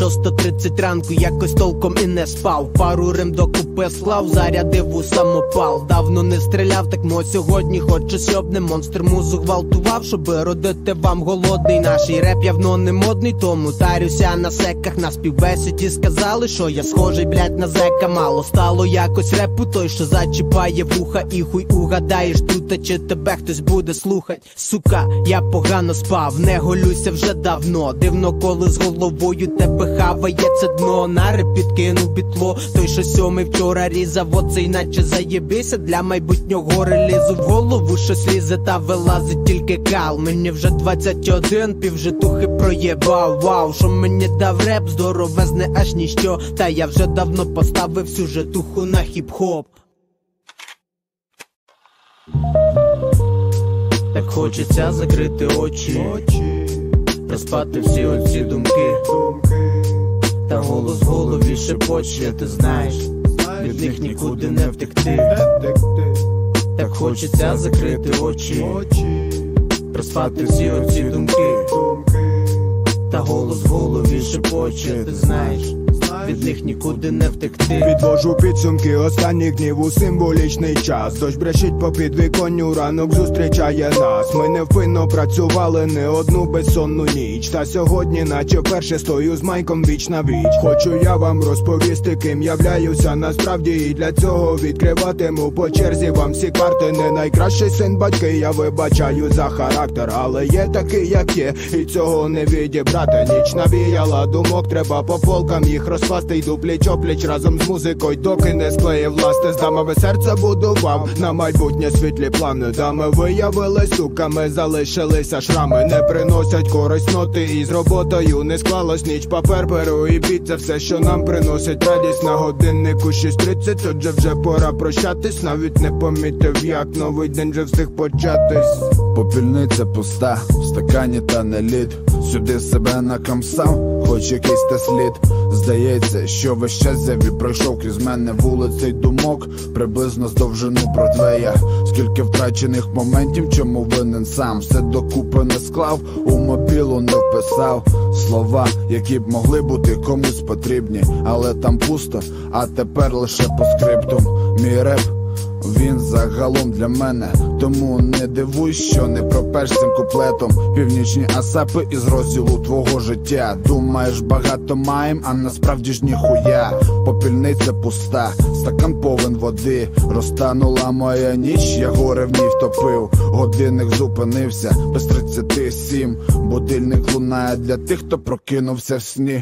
6:30 ранку, якось толком і не спав. Пару рим докупи склав, зарядив у самопал. Давно не стріляв, так мо сьогодні хочу, щоб не монстр музу гвалтував, щоби родити вам голодний. Наш реп явно не модний, тому тарюся на секах. На співбесіді сказали, що я схожий, блять, на зека. Мало стало якось репу, той, що зачіпає вуха. І хуй угадаєш тут, а чи тебе хтось буде слухать. Сука, я погано спав, не голюся вже давно. Дивно, коли з головою тебе хаває це дно. На реп підкинув бітло, той, що сьомий вчора різав. Оцей наче заєбися для майбутнього релізу. В голову щось лізе та вилазить тільки кал. Мені вже 21, півжитухи проєбав. Вау, що мені дав реп, здоровезне аж ніщо. Та я вже давно поставив всю житуху на хіп-хоп. Так хочеться закрити очі, проспати всі оці думки. Та голос в голові шепоче, ти знаєш, від них нікуди не втекти. Так хочеться закрити очі, проспати всі оці думки. Та голос в голові шепоче, ти знаєш, від них нікуди не втекти. Підвожу підсумки останніх днів у символічний час. Дощ брещить по підвіконню, ранок зустрічає нас. Ми невпинно працювали не одну безсонну ніч. Та сьогодні наче вперше стою з майком віч на віч. Хочу я вам розповісти, ким являюся насправді. І для цього відкриватиму по черзі вам всі карти. Не найкращий син батьки, я вибачаю за характер. Але є такий, як є, і цього не відібрати. Ніч навіяла думок, треба по полкам їх розкласти. Йду пліч-опліч разом з музикою, доки не склеїв власне. З дамами серце будував на майбутнє світлі плани. Дами виявились суками, залишилися шрами. Не приносять користь ноти, і з роботою не склалось ніч. Папер, перо і біт, це все, що нам приносить радість. На годиннику 6:30, отже вже пора прощатись. Навіть не помітив, як новий день вже встиг початись. Попільниця пуста, в стакані та не лід. Сюди себе накамсав, хоч якийсь та слід. Здається, що весь час зяві пройшов крізь мене вулицей думок, приблизно з довжину Бродвея. Скільки втрачених моментів, чому винен сам. Все докупи не склав, у мобілу не вписав слова, які б могли бути комусь потрібні. Але там пусто, а тепер лише по скриптум. Мій реп, він загалом для мене, тому не дивуйся, що не пропеш цим куплетом. Північні асапи із розділу твого життя. Думаєш, багато маєм, а насправді ж ніхуя. Попільниця пуста, стакан повен води. Розтанула моя ніч, я горе в ній втопив. Годинник зупинився, без 37. Будильник лунає для тих, хто прокинувся в сні.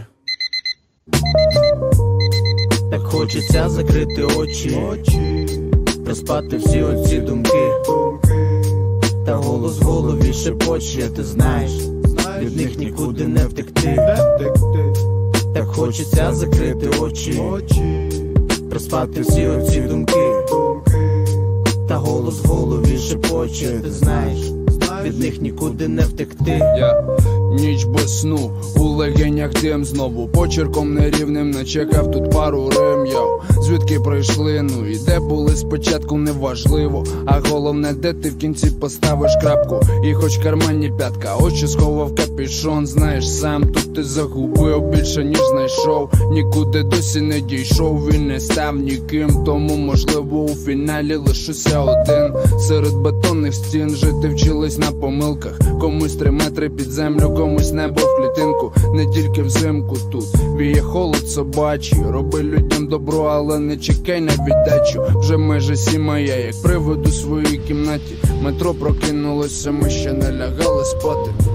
Так хочеться закрити очі, проспати всі оці думки. Та голос в голові шепоче, ти знаєш, від них нікуди не втекти. Так хочеться закрити очі, проспати всі оці думки. Та голос в голові шепоче, ти знаєш, від них нікуди не втекти. Ніч без сну, у легенях дим знову. Почерком нерівним начекав тут пару рим, йоу. Звідки прийшли, ну і де були спочатку, неважливо. А головне, де ти в кінці поставиш крапку. І хоч карманні п'ятка, очі сховав капюшон. Знаєш сам, тут ти загубив більше ніж знайшов. Нікуди досі не дійшов, він не став ніким. Тому можливо у фіналі лишуся один. Серед бетонних стін жити вчились на помилках. Комусь 3 метри під землю, комусь небо в клітинку. Не тільки взимку тут віє холод собачий. Роби людям добро, але не чекай на віддачу. Вже майже 7, а я як привид у своїй кімнаті. Метро прокинулося, ми ще не лягали спати.